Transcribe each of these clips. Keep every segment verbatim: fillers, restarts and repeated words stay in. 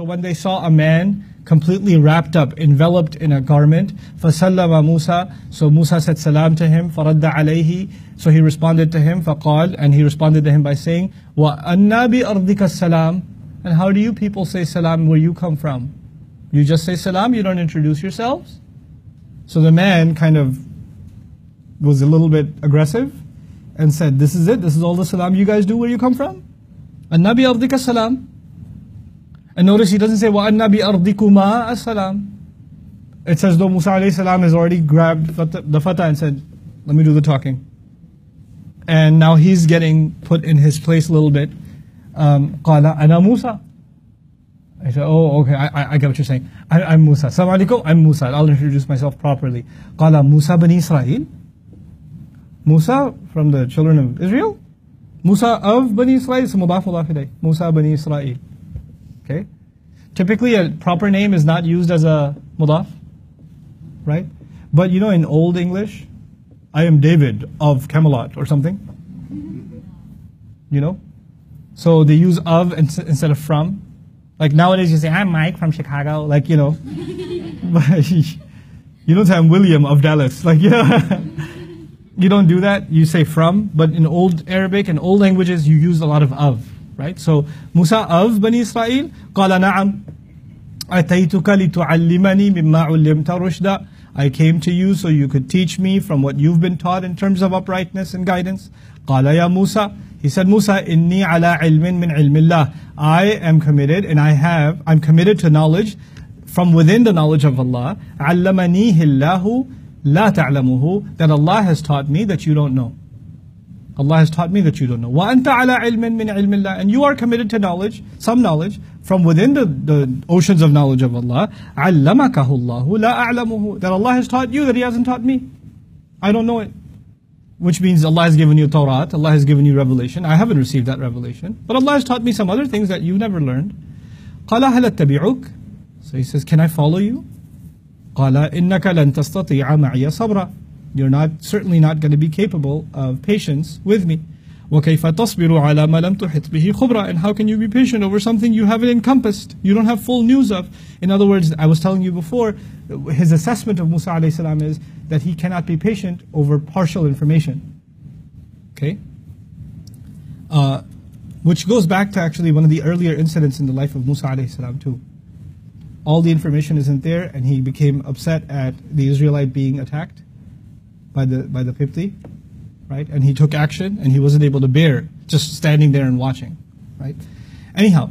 So when they saw a man completely wrapped up, enveloped in a garment, فَسَلَّمَ Musa, so Musa said salam to him, فَرَدَّ عَلَيْهِ, so he responded to him, فَقَال, and he responded to him by saying, وَأَنَّا بِأَرْضِكَ السَّلَامِ, and how do you people say salam where you come from? You just say salam, you don't introduce yourselves? So the man kind of was a little bit aggressive and said, this is it, this is all the salam you guys do where you come from? أَنَّا بِأَرْضِكَ السَّلَامِ. And notice he doesn't say, وَأَنَّا بِأَرْضِكُمَا السَّلَامِ. It's as though Musa alayhi salam has already grabbed the fatah and said, let me do the talking. And now he's getting put in his place a little bit. Um, قَالَ أَنَا Musa. I said, oh, okay, I, I get what you're saying. I, I'm Musa. Assalamu alaikum, I'm Musa. I'll introduce myself properly. قَالَ Musa bani Israel. Musa from the children of Israel? Musa of Bani Israel, it's mudaf mudaf ilayh. Musa bani Israel. Okay? Typically a proper name is not used as a mudaf, right? But you know in Old English, I am David of Camelot or something. You know? So they use of instead of from. Like nowadays you say, I'm Mike from Chicago, like, you know. But you don't say I'm William of Dallas. Like, you know. You don't do that, you say from. But in Old Arabic and old languages, you use a lot of of. Right? So, Musa of Bani Israel, قال نعم أتيتك لتعلمني مما علمت رشدا. I came to you so you could teach me from what you've been taught in terms of uprightness and guidance. قال يا Musa, he said, Musa, إني على علم من علم الله. I am committed and I have, I'm committed to knowledge from within the knowledge of Allah. علمنيه الله لا تعلمه, that Allah has taught me that you don't know. Allah has taught me that you don't know. وَأَنْتَ عَلَىٰ عِلْمٍ مِّنْ عِلْمِ اللَّهِ, and you are committed to knowledge, some knowledge, from within the, the oceans of knowledge of Allah. عَلَّمَكَهُ اللَّهُ لَا أَعْلَمُهُ, that Allah has taught you that He hasn't taught me. I don't know it. Which means Allah has given you Torah, Allah has given you revelation. I haven't received that revelation. But Allah has taught me some other things that you never learned. قَالَ هَلْ أَتَّبِعُكَ, so He says, can I follow you? قَالَ إِنَّكَ لَن تَسْتَطِيعَ مَعِيَ صَبْرًا, you're not certainly not going to be capable of patience with me. وَكَيْفَ تَصْبِرُ عَلَى مَا لَمْ تُحِطْ بِهِ خُبْرًا, and how can you be patient over something you haven't encompassed, you don't have full news of? In other words, I was telling you before, his assessment of Musa alayhi salam is that he cannot be patient over partial information. Okay? Uh, which goes back to actually one of the earlier incidents in the life of Musa alayhi salam too. All the information isn't there, and he became upset at the Israelite being attacked by the by the Qibti, right? And he took action, and he wasn't able to bear just standing there and watching, right? Anyhow,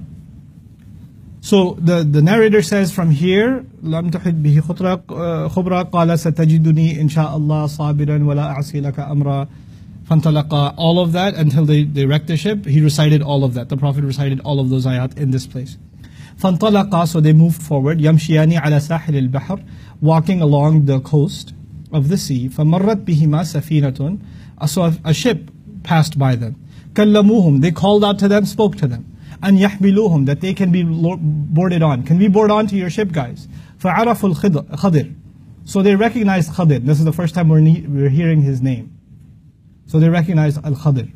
so the, the narrator says from here, لَمْ تُحِدْ بِهِ خُبْرًا قَالَ سَتَجِدُنِي إِنْ شَاءَ اللَّهِ صَابِرًا وَلَا أَعْصِي لَكَ أَمْرًا فَانْطَلَقَا, all of that until they, they wrecked the ship. He recited all of that. The Prophet recited all of those ayat in this place. فَانْطَلَقَا, so they moved forward. يَمْشِيَانِ عَلَى سَاحِلِ الْبَحْرِ, walking along the coast of the sea. فَمَرَّتْ بِهِمَا سَفِينَةٌ, so a ship passed by them. كَلَّمُوهُمْ, they called out to them, spoke to them. أَنْ يَحْمِلُوهُمْ, that they can be boarded on. Can we board on to your ship, guys? فَعَرَفُوا الْخَضِرِ, so they recognized Khadir. This is the first time we're, we're hearing his name. So they recognized Al-Khadir.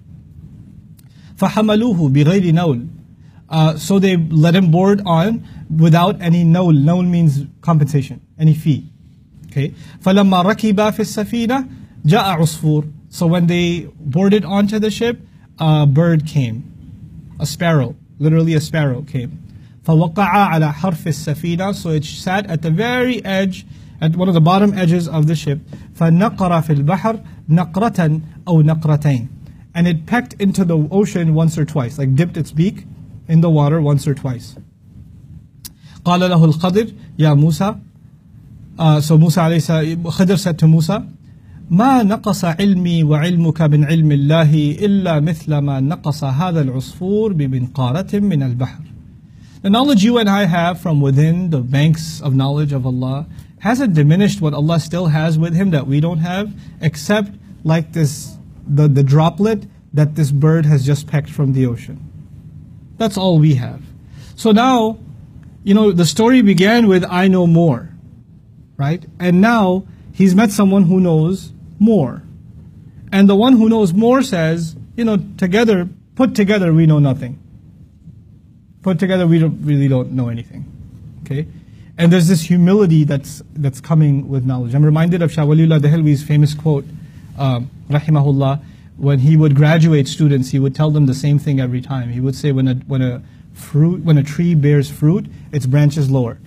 فَحَمَلُوهُ بِغَيْرِ نَوْلٍ, uh, so they let him board on without any nawl. Nawl means compensation, any fee. Okay. فَلَمَّا رَكِبَا فِي السَّفِينَةِ جَاءَ عُصْفُورٌ, so when they boarded onto the ship, a bird came, a sparrow, literally a sparrow came. فَوَقَعَ عَلَى حَرْفِ السَّفِينَةِ, so it sat at the very edge, at one of the bottom edges of the ship. فَنَقَرَ فِي الْبَحْرِ نَقْرَةً أَوْ نَقْرَتَيْنِ, and it pecked into the ocean once or twice, like dipped its beak in the water once or twice. قَالَ لَهُ الْخَضِرُ يَا مُوسَى, uh, so Musa alayhi salam, Khidr said to Musa, مَا نَقَصَ عِلْمِي وَعِلْمُكَ مِنْ عِلْمِ اللَّهِ إِلَّا مِثْلَ مَا نَقَصَ هَذَا الْعُصْفُورِ بِمِنْقَارَةٍ مِنَ الْبَحْرِ. The knowledge you and I have from within the banks of knowledge of Allah hasn't diminished what Allah still has with Him that we don't have, except like this, the, the droplet that this bird has just pecked from the ocean. That's all we have. So now, you know, the story began with, I know more, right? And now, he's met someone who knows more. And the one who knows more says, you know, together, put together, we know nothing. put together, we don't, really don't know anything. Okay? And there's this humility that's that's coming with knowledge. I'm reminded of Shah Waliullah Dehelwi's famous quote, um, rahimahullah, when he would graduate students, he would tell them the same thing every time. He would say, when a when a fruit when a tree bears fruit, its branches lower.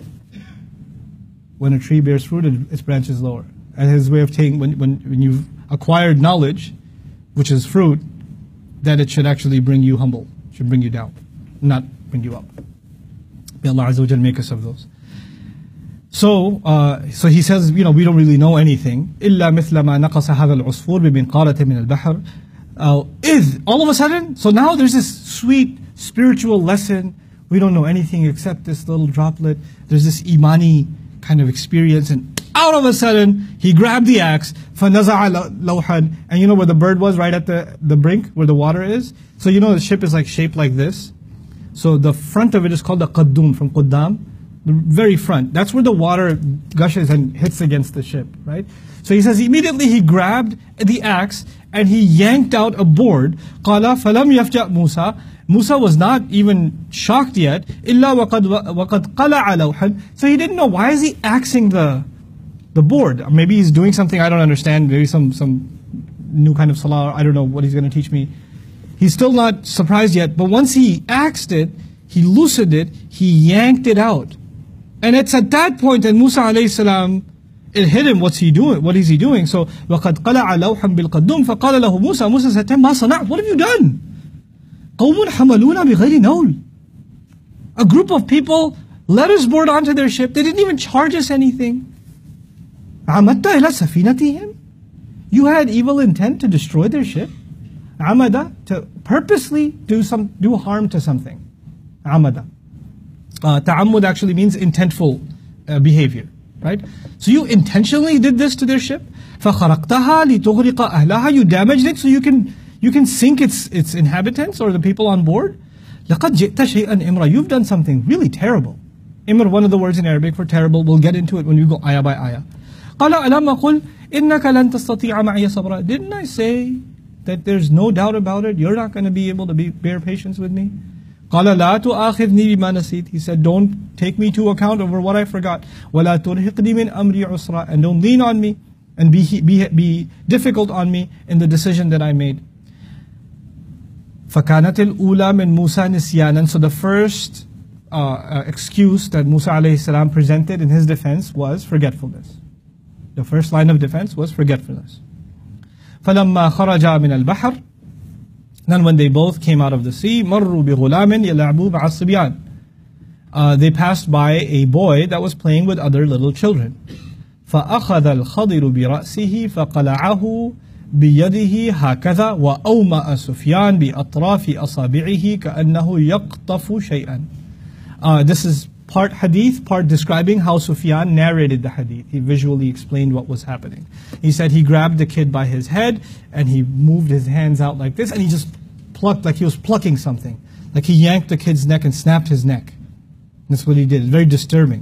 When a tree bears fruit, its branches lower. And his way of taking, when when when you've acquired knowledge, which is fruit, that it should actually bring you humble, should bring you down, not bring you up. May Allah Azza wa Jal make us of those. So, uh, so he says, you know, we don't really know anything. إِلَّا مِثْلَ مَا نَقَصَ هَذَا الْعُصْفُورِ بِمِنْقَارَةٍ مِنَ الْبَحْرِ uh, إِذْ all of a sudden, so now there's this sweet spiritual lesson. We don't know anything except this little droplet. There's this imani kind of experience, and out of a sudden, he grabbed the axe, فَنَزَعَ لَوْحًا, and you know where the bird was, right at the, the brink, where the water is? So you know the ship is like shaped like this. So the front of it is called the qaddum, from Quddam. The very front. That's where the water gushes and hits against the ship, right? So he says immediately he grabbed the axe and he yanked out a board. قَالَ فَلَمْ يَفْجَأْ Musa. Musa was not even shocked yet. إِلَّا وَقَدْ, وَقَدْ قَلَعَ لَوْحًا. So he didn't know, why is he axing the, the board? Maybe he's doing something I don't understand. Maybe some, some new kind of salah. I don't know what he's going to teach me. He's still not surprised yet. But once he axed it, he loosened it, he yanked it out. And it's at that point that Musa alayhi salam, it hit him, what's he doing? What is he doing? So, وَقَدْ قَلَعَ لَوْحًا بِالْقَدُّمْ فَقَالَ لَهُ Musa. Musa said to him, مَا صَنَعْتَ? What have you done? قَوْمٌ حَمَلُونَ بِغَيْرِ نَوْلٍ. A group of people let us board onto their ship. They didn't even charge us anything. عَمَدْتَ إِلَى سَفِينَتِهِمْ. You had evil intent to destroy their ship. عَمَدَ, to purposely do some do harm to something. عَمَدَ. Uh, ta'ammud actually means intentful uh, behavior, right? So you intentionally did this to their ship. فَخَرَقْتَهَا لِتُغْرِقَ أَهْلَهَا. You damaged it so you can you can sink its its inhabitants or the people on board. لَقَدْ جِئْتَ شَيْئًا إِمْرًا. You've done something really terrible. Imr, one of the words in Arabic for terrible. We'll get into it when we go ayah by ayah. قَالَ أَلَمَّ قُلْ إِنَّكَ لَن تَسْتَطِيعَ مَعِيَ صَبْرًا. Didn't I say that there's no doubt about it? You're not going to be able to be, bear patience with me? قَالَ لَا تُؤَاخِذْنِي بِمَا نَسِيتُ. He said, don't take me to account over what I forgot. وَلَا تُرْهِقْنِي مِنْ أَمْرِي عُسْرًا. And don't lean on me and be, be, be difficult on me in the decision that I made. فَكَانَتِ الْأُولَى مِنْ مُوسَى نِسْيَانًا. So the first uh, uh, excuse that Musa alayhi salam presented in his defense was forgetfulness. The first line of defense was forgetfulness. فَلَمَّا خَرَجَا مِنَ الْبَحْرِ. Then when they both came out of the sea, مَرُّوا بِغُلَامٍ يَلَعْبُوا مَعَ الصِّبْيَانِ. Uh, they passed by a boy that was playing with other little children. فَأَخَذَ الْخَضِرُ بِرَأْسِهِ فَقَلَعَهُ بِيَدِهِ هَكَذَا وَأَوْمَأَ سُفْيَانْ بِأَطْرَافِ أَصَابِعِهِ كَأَنَّهُ يَقْطَفُ شَيْئًا. Uh, this is part hadith, part describing how Sufyan narrated the hadith. He visually explained what was happening. He said he grabbed the kid by his head and he moved his hands out like this and he just plucked, like he was plucking something. Like he yanked the kid's neck and snapped his neck. That's what he did. It's very disturbing.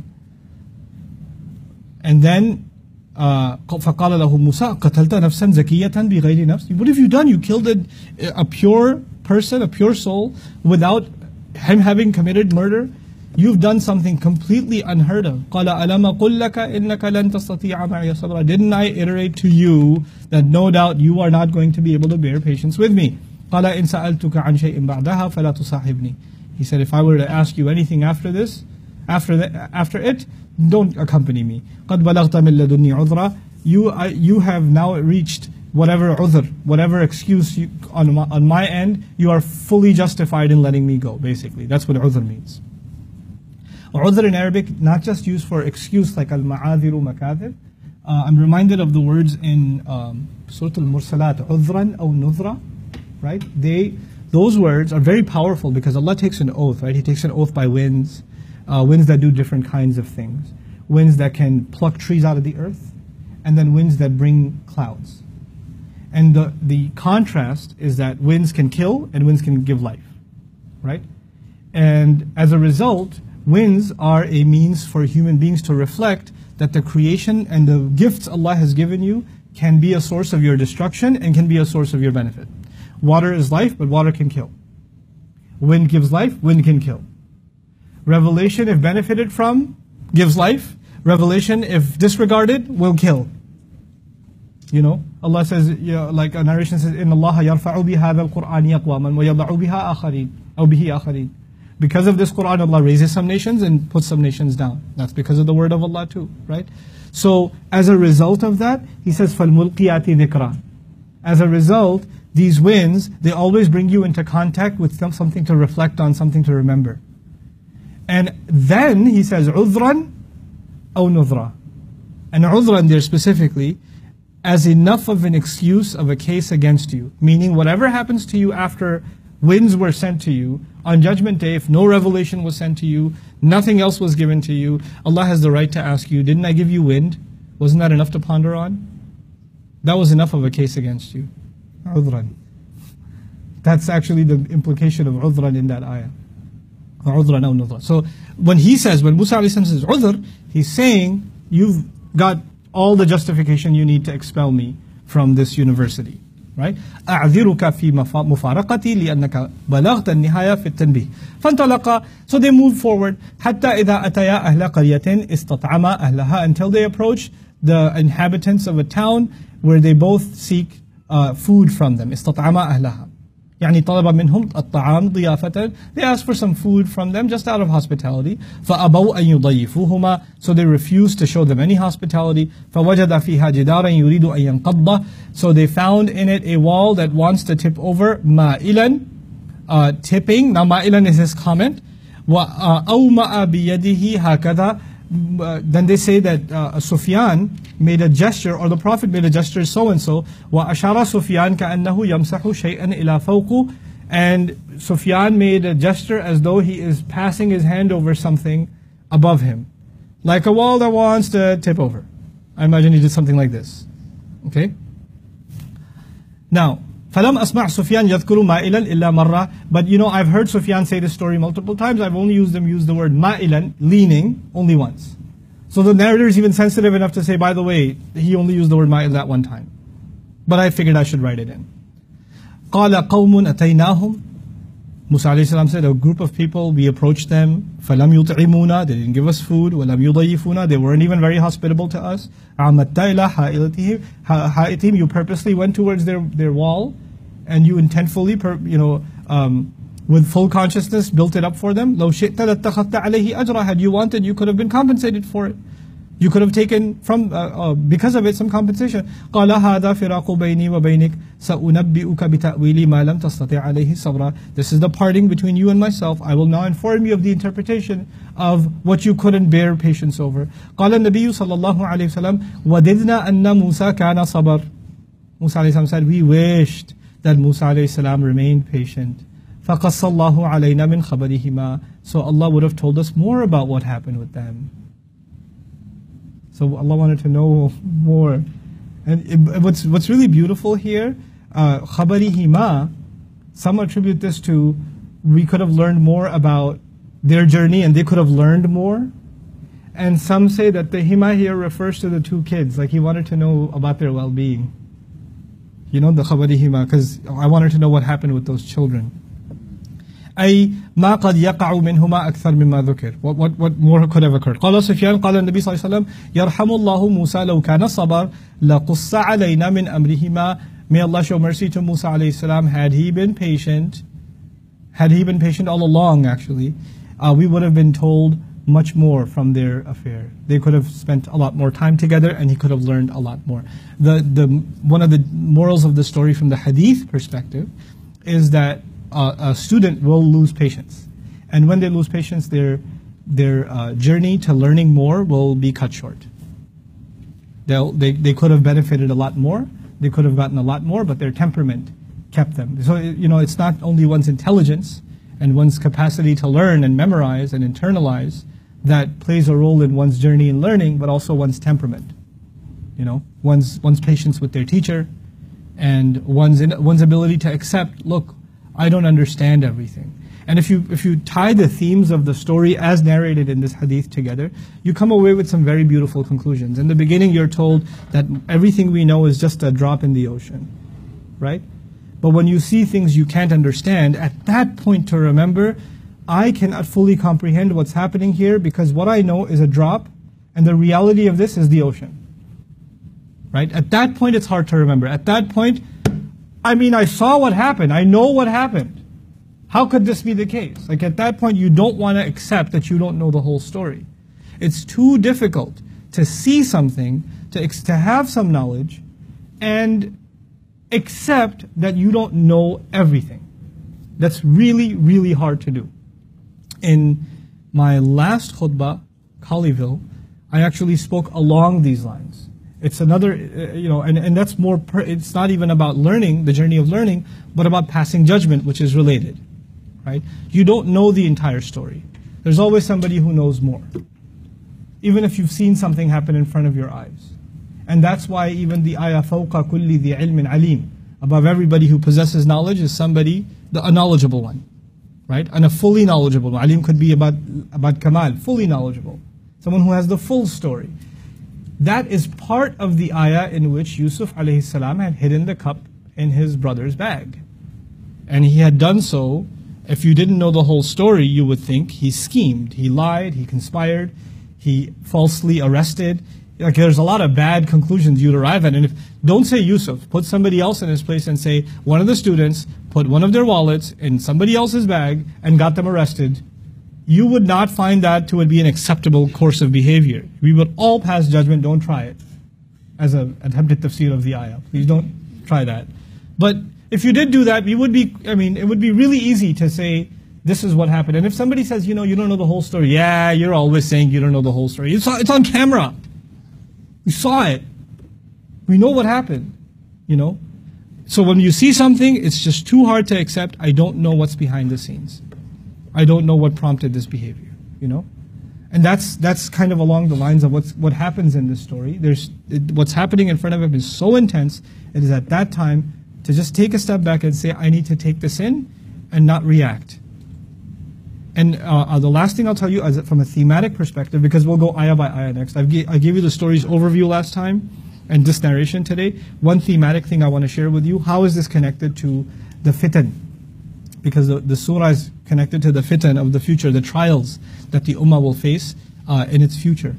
And then, uh, فَقَالَ لَهُ مُوسَى قَتَلْتَ نَفْسًا زَكِيَّةً بِغَيْرِ نَفْسٍ. What have you done? You killed a, a pure person, a pure soul, without him having committed murder. You've done something completely unheard of. قَالَ أَلَمَ قُلْ لَكَ إِنَّكَ لَن تَسْتَطِيعَ مَعِيَ صَبْرًا. Didn't I iterate to you that no doubt you are not going to be able to bear patience with me? قَالَ إِن سَأَلْتُكَ عَنْ شَيْءٍ بَعْدَهَا فَلَا تُصَاحِبْنِي. He said, if I were to ask you anything after this, after the, after it, don't accompany me. قَدْ بَلَغْتَ مِن لَدُنِّي عُذْرًا. You, I, you have now reached whatever udhr, whatever excuse you, on, my, on my end, you are fully justified in letting me go, basically. That's what udhr means. Udhr in Arabic, not just used for excuse like al-ma'adhiru makadhir. Uh, I'm reminded of the words in um, Surah Al-Mursalat, udhran aw nudhra, right? They, those words are very powerful because Allah takes an oath, right? He takes an oath by winds, uh, winds that do different kinds of things. Winds that can pluck trees out of the earth, and then winds that bring clouds. And the, the contrast is that winds can kill and winds can give life, right? And as a result, winds are a means for human beings to reflect that the creation and the gifts Allah has given you can be a source of your destruction and can be a source of your benefit. Water is life, but water can kill. Wind gives life, wind can kill. Revelation, if benefited from, gives life. Revelation, if disregarded, will kill. You know, Allah says, you know, like a narration says, إِنَّ اللَّهَ يَرْفَعُ بِهَذَا الْقُرْآنِ أَقْوَامًا وَيَضَعُ بِهَا آخَرِينَ أو بِهِ آخَرِينَ. Because of this Qur'an, Allah raises some nations and puts some nations down. That's because of the word of Allah too, right? So, as a result of that, He says, فَالْمُلْقِيَاتِ ذِكْرًا. As a result, these winds, they always bring you into contact with some, something to reflect on, something to remember. And then, He says, عُذْرًا أَوْ نُذْرًا. And عُذْرًا there specifically, as enough of an excuse of a case against you. Meaning, whatever happens to you after winds were sent to you, on Judgment Day, if no revelation was sent to you, nothing else was given to you, Allah has the right to ask you, didn't I give you wind? Wasn't that enough to ponder on? That was enough of a case against you. عُذْرًا. That's actually the implication of عُذْرًا in that ayah. عُذْرًا أو نُذْرًا. So, when he says, when Musa alayhi salam says عُذْر, he's saying, you've got all the justification you need to expel me from this university. Right? أعذرك في مفارقتي لأنك بلغت النهاية في التنبيه. فانطلقا. So they moved forward. حتى إذا أتيا أهل قرية استطعما أهلها, until they approached the inhabitants of a town where they both seek uh, food from them. استطعما أهلها. يعني طلب منهم الطعام ضيافة. They asked for some food from them just out of hospitality. فأبوا أن يضيفوهما. So they refused to show them any hospitality. فوجد فيها جدارا يريد أن ينقض. So they found in it a wall that wants to tip over. مائلا, uh, tipping. Now مائلا is his comment. وأومأ بيده هكذا. Uh, then they say that uh, Sufyan made a gesture, or the Prophet made a gesture so and so. وَأَشَارَ سُفْيَانَ كَأَنَّهُ يَمْسَحُ شَيْئًا إِلَى فَوْقُ. And Sufyan made a gesture as though he is passing his hand over something above him, like a wall that wants to tip over. I imagine he did something like this. Okay. Now, فَلَمْ أَسْمَعْ سُفْيَانَ يَذْكُرُ مَائِلًا إِلَّا مَرَّةً. But you know, I've heard Sufyan say this story multiple times. I've only used them use the word ma'ilan, leaning, only once. So the narrator is even sensitive enough to say, by the way, he only used the word ma'il that one time. But I figured I should write it in. قَالَ قَوْمٌ أَتَيْنَاهُمْ. Musa alayhi salam said, a group of people, we approached them. فَلَمْ يُطْعِمُونَ. They didn't give us food. وَلَمْ يُضَيِّفُونَ. They weren't even very hospitable to us. عَمَدْتَ إِلَى حَائِطِهِمْ. You purposely went towards their, their wall, and you intentfully, per, you know, um, with full consciousness, built it up for them. لَوْ شِئْتَ لَاتَّخَذْتَ عَلَيْهِ أَجْرًا. Had you wanted, you could have been compensated for it. You could have taken from, uh, uh, because of it, some compensation. قَالَ هَذَا فِرَاقُ بَيْنِي وَبَيْنِكَ سَأُنَبِّئُكَ بِتَأْوِيلِ مَا لَمْ تَسْتَطِعْ عَلَيْهِ صَبْرًا. This is the parting between you and myself. I will now inform you of the interpretation of what you couldn't bear patience over. قَالَ النَّبِيُّ صَلَّى اللَّهُ عَلَيْهِ وسلم وَدِدْنَا أَنَّ مُوسَى كَانَ صَبَرًا. Musa alayhi salam said, we wished that Musa alayhi salam remained patient. فَقَصَّ اللَّهُ عَلَيْنَا مِنْ خَبَرِهِمَا. So Allah would have told us more about what happened with them. So Allah wanted to know more. And it, what's what's really beautiful here, uh, خَبَرِهِمَا, some attribute this to, we could have learned more about their journey and they could have learned more. And some say that the hima here refers to the two kids, like he wanted to know about their well-being. You know, the خَبَرِهِمَا, because I wanted to know what happened with those children. أي ما قد يقع منهما أكثر مما ذكر. What, what, what more could have occurred? قال سفيان قال النبي صلى الله عليه وسلم يرحم الله موسى لو كان صبر لقص علينا من أمرهما. May Allah show mercy to Musa alayhi salam. Had he been patient, had he been patient all along actually, uh, we would have been told much more from their affair. They could have spent a lot more time together and he could have learned a lot more. The, the, one of the morals of the story from the hadith perspective is that Uh, a student will lose patience, and when they lose patience, their their uh, journey to learning more will be cut short. They'll, they they could have benefited a lot more, they could have gotten a lot more, but their temperament kept them. So you know, it's not only one's intelligence and one's capacity to learn and memorize and internalize that plays a role in one's journey in learning, but also one's temperament. You know, one's one's patience with their teacher, and one's in, one's ability to accept. Look, I don't understand everything. And if you if you tie the themes of the story as narrated in this hadith together, you come away with some very beautiful conclusions. In the beginning, you're told that everything we know is just a drop in the ocean, right? But when you see things you can't understand, at that point to remember, I cannot fully comprehend what's happening here because what I know is a drop and the reality of this is the ocean. Right? At that point, it's hard to remember. At that point, I mean, I saw what happened. I know what happened. How could this be the case? Like at that point, you don't want to accept that you don't know the whole story. It's too difficult to see something, to, ex to have some knowledge, and accept that you don't know everything. That's really, really hard to do. In my last khutbah, Colleyville, I actually spoke along these lines. It's another, uh, you know, and, and that's more, per, it's not even about learning, the journey of learning, but about passing judgment, which is related, right? You don't know the entire story. There's always somebody who knows more, even if you've seen something happen in front of your eyes. And that's why even the ayah, فَوْقَ كُلِّ ذِي عِلْمٍ عَلِيمٍ, above everybody who possesses knowledge is somebody, the, a knowledgeable one, right? And a fully knowledgeable one. Alim could be about, about kamal, fully knowledgeable. Someone who has the full story. That is part of the ayah in which Yusuf alayhi salam had hidden the cup in his brother's bag. And he had done so, if you didn't know the whole story, you would think he schemed, he lied, he conspired, he falsely arrested. Like there's a lot of bad conclusions you'd arrive at. And if, don't say Yusuf, put somebody else in his place and say one of the students put one of their wallets in somebody else's bag and got them arrested. You would not find that to be an acceptable course of behavior. We would all pass judgment, don't try it. As an attempted tafsir of the ayah. Please don't try that. But if you did do that, we would be, I mean, it would be really easy to say, this is what happened. And if somebody says, you know, you don't know the whole story, yeah, you're always saying you don't know the whole story. It's, it's on camera. We saw it. We know what happened, you know. So when you see something, it's just too hard to accept. I don't know what's behind the scenes. I don't know what prompted this behavior, you know? And that's that's kind of along the lines of what's, what happens in this story. There's it, what's happening in front of him is so intense, it is at that time to just take a step back and say, I need to take this in and not react. And uh, uh, the last thing I'll tell you is that from a thematic perspective, because we'll go ayah by ayah next. I've I gave you the story's overview last time and this narration today. One thematic thing I want to share with you, how is this connected to the fitan? Because the, the surah is connected to the fitan of the future, the trials that the ummah will face uh, in its future.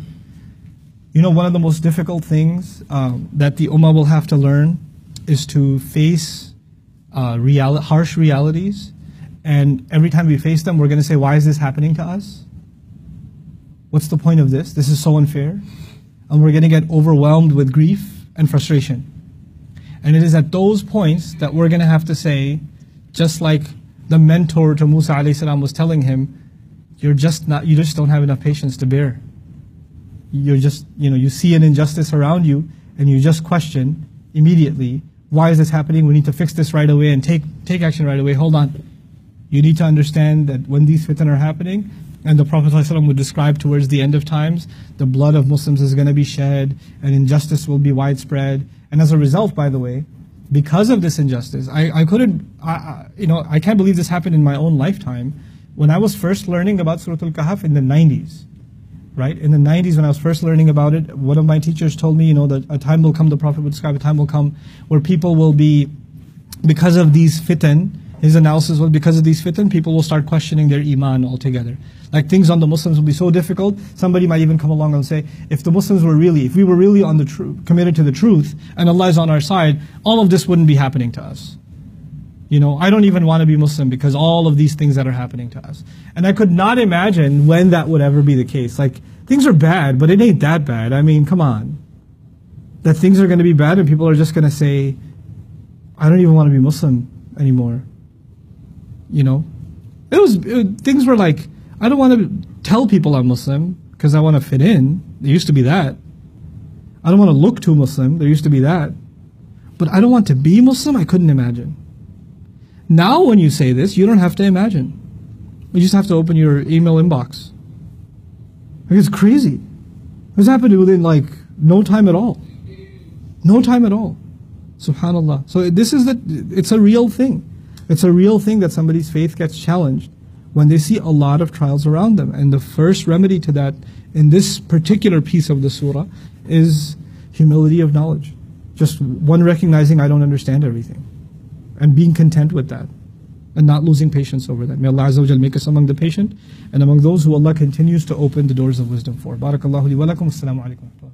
You know, one of the most difficult things um, that the ummah will have to learn is to face uh, real harsh realities. And every time we face them, we're going to say, why is this happening to us? What's the point of this? This is so unfair. And we're going to get overwhelmed with grief and frustration. And it is at those points that we're going to have to say, just like the mentor to Musa alayhi salam was telling him, you're just not, you just don't have enough patience to bear. You're just, you know, you see an injustice around you and you just question immediately, why is this happening? We need to fix this right away and take, take action right away. Hold on. You need to understand that when these fitan are happening, and the Prophet ﷺ would describe towards the end of times, the blood of Muslims is going to be shed and injustice will be widespread. And as a result, by the way, because of this injustice, I, I couldn't, I, I, you know, I can't believe this happened in my own lifetime. When I was first learning about Surah Al-Kahf in the nineties, right? In the nineties when I was first learning about it, one of my teachers told me, you know, that a time will come, the Prophet would describe, a time will come where people will be, because of these fitan, his analysis was because of these fitan, people will start questioning their iman altogether. Like things on the Muslims will be so difficult, somebody might even come along and say, if the Muslims were really, if we were really on the truth, committed to the truth, and Allah is on our side, all of this wouldn't be happening to us. You know, I don't even want to be Muslim because all of these things that are happening to us. And I could not imagine when that would ever be the case. Like, things are bad, but it ain't that bad. I mean, come on. That things are going to be bad and people are just going to say, I don't even want to be Muslim anymore. You know? It was, it, things were like, I don't want to tell people I'm Muslim because I want to fit in. There used to be that. I don't want to look too Muslim. There used to be that. But I don't want to be Muslim? I couldn't imagine. Now when you say this, you don't have to imagine. You just have to open your email inbox. Like, it's crazy. This happened within like no time at all. No time at all. Subhanallah. So this is the, it's a real thing. It's a real thing that somebody's faith gets challenged when they see a lot of trials around them. And the first remedy to that in this particular piece of the surah is humility of knowledge. Just one recognizing I don't understand everything. And being content with that. and not losing patience over that. May Allah Azza wa Jal make us among the patient and among those who Allah continues to open the doors of wisdom for. Barakallahu li wa lakum. Assalamu alaikum.